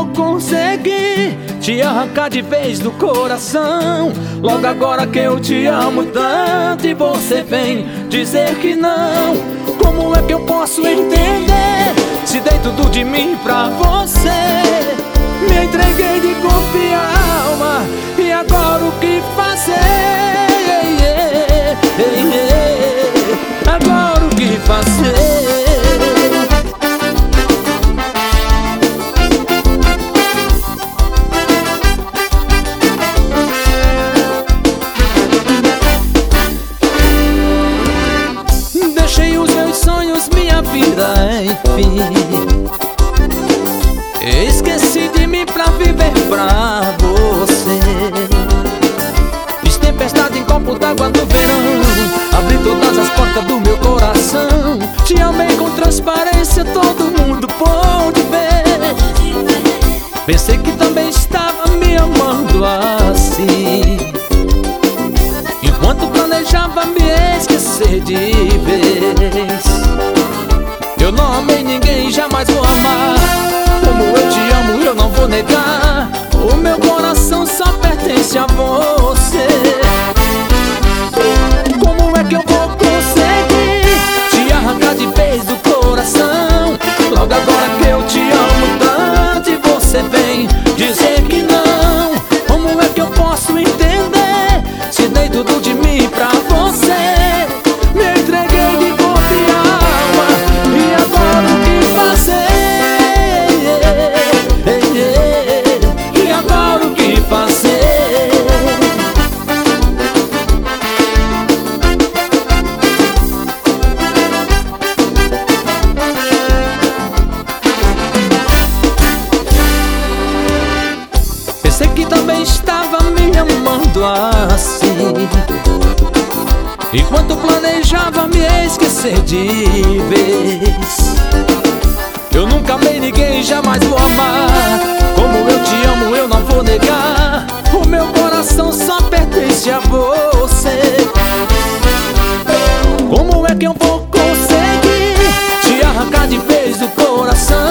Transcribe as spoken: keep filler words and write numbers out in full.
vou conseguir te arrancar de vez do coração? Logo agora que eu te amo tanto e você vem dizer que não. Como é que eu posso entender se dei tudo de mim pra você? Me entreguei de corpo e alma, e agora o que fazer? Agora o que fazer? Deixei os meus sonhos, minha vida, enfim. Esqueci de mim pra viver pra você. Fiz tempestade em copo d'água no verão, abri todas as portas do meu coração. Te amei com transparência, todo mundo pôde ver. Pensei que também estava me amando assim, enquanto planejava me esquecer de vez. Eu não amei ninguém, jamais vou amar. Como eu te amo, eu não vou negar. O meu coração só pertence a você. Como é que eu vou conseguir te arrancar de vez do coração? Logo agora que eu te amo tanto e você vem dizer que não. Como é que eu posso entender se dei tudo de mim pra você? Me entreguei de corpo e alma, e agora o que fazer? E agora o que fazer? Pensei que também estava me amando assim, enquanto planejava me esquecer de vez. Eu nunca amei ninguém, jamais vou amar. Como eu te amo, eu não vou negar. O meu coração só pertence a você. Como é que eu vou conseguir te arrancar de vez do coração?